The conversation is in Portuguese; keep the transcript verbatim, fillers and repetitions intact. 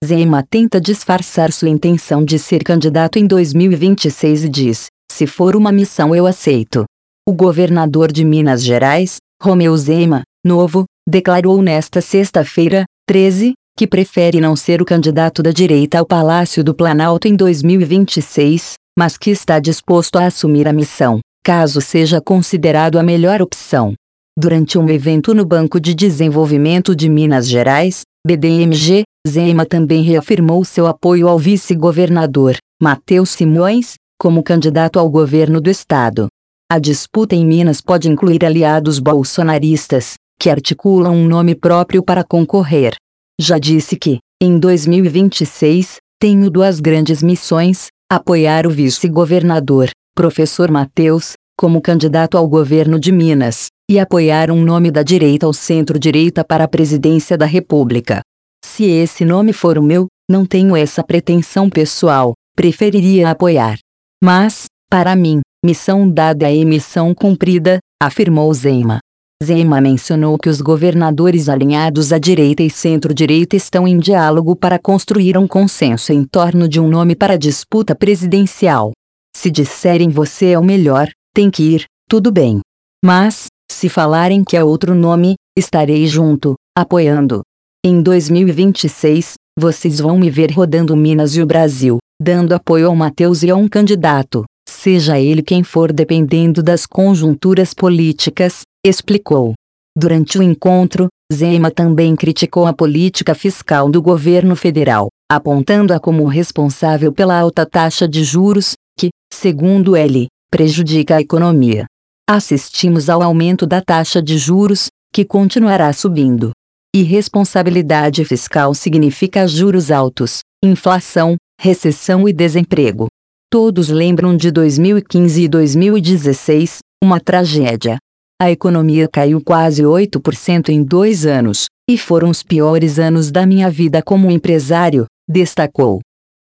Zema tenta disfarçar sua intenção de ser candidato em dois mil e vinte e seis e diz: se for uma missão eu aceito. O governador de Minas Gerais, Romeu Zema, novo, declarou nesta sexta-feira, treze, que prefere não ser o candidato da direita ao Palácio do Planalto em dois mil e vinte e seis, mas que está disposto a assumir a missão, caso seja considerado a melhor opção. Durante um evento no Banco de Desenvolvimento de Minas Gerais, B D M G, Zema também reafirmou seu apoio ao vice-governador, Matheus Simões, como candidato ao governo do estado. A disputa em Minas pode incluir aliados bolsonaristas, que articulam um nome próprio para concorrer. Já disse que, em dois mil e vinte e seis, tenho duas grandes missões: apoiar o vice-governador, professor Matheus, como candidato ao governo de Minas, e apoiar um nome da direita ou centro-direita para a presidência da República. Se esse nome for o meu, não tenho essa pretensão pessoal, preferiria apoiar. Mas, para mim, missão dada é missão cumprida, afirmou Zema. Zema mencionou que os governadores alinhados à direita e centro-direita estão em diálogo para construir um consenso em torno de um nome para a disputa presidencial. Se disserem você é o melhor, tem que ir, tudo bem. Mas, se falarem que é outro nome, estarei junto, apoiando. Em dois mil e vinte e seis, vocês vão me ver rodando Minas e o Brasil, dando apoio ao Matheus e a um candidato, seja ele quem for dependendo das conjunturas políticas, explicou. Durante o encontro, Zema também criticou a política fiscal do governo federal, apontando-a como responsável pela alta taxa de juros, que, segundo ele, prejudica a economia. Assistimos ao aumento da taxa de juros, que continuará subindo. Irresponsabilidade fiscal significa juros altos, inflação, recessão e desemprego. Todos lembram de dois mil e quinze e dois mil e dezesseis, uma tragédia. A economia caiu quase oito por cento em dois anos, e foram os piores anos da minha vida como empresário, destacou.